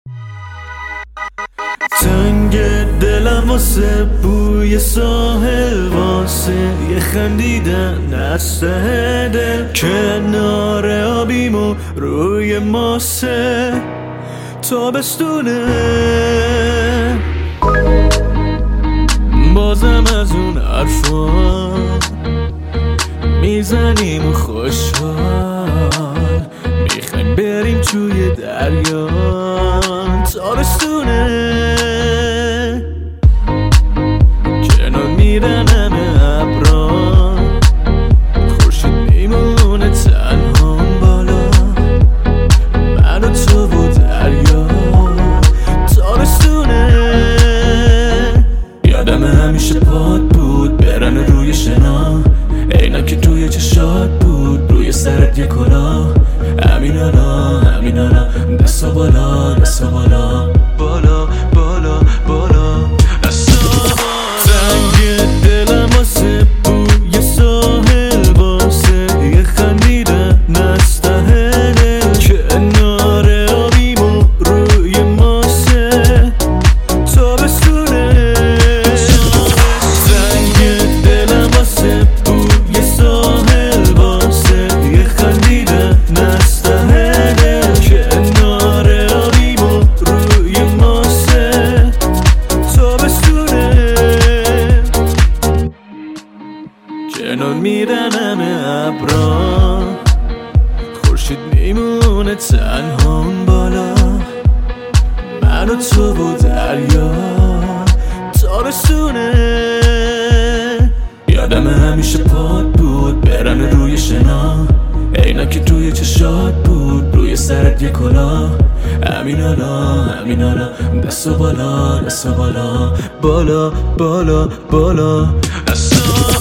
تنگ دلم واسه بوی ساحل، واسه یه خندیدن از ته دل. کنار آبیم و روی ماسه تابستونه، بازم از اون حرفا میزنیم و خوشحال میخوایم بریم توی دریا. تابستونه، کنار میرن همه ابرا، خورشید میمونه تنها بالا، من و تو و دریا. تابستونه، یادم همیشه پاد بود برن روی شنا، عینک توی چشات بود روی سرت یه کلاه. همینانا همینانا، دستا بالا دستا بالا، بالا بالا بالا دستا بالا. تنگ دلم واسه بوی ساحل، واسه یه خندیدن از ته دل. کنار آبیم و روی ماسه تابستونه، تنگ دلم واسه بوی ساحل، واسه یه خندیدن از ته دل. کنار آبیم و روی ماسه تابستونه، کنار میرن همه ابرا، خورشید میمونه تنها اون بالا، من و تو و دریا. تابستونه، یادم همیشه پاد بود برن روی شنا، عینک توی چشات بود روی سرت یه کلاه. همینانا همینانا، دستا بالا دستا بالا، بالا بالا بالا دستا.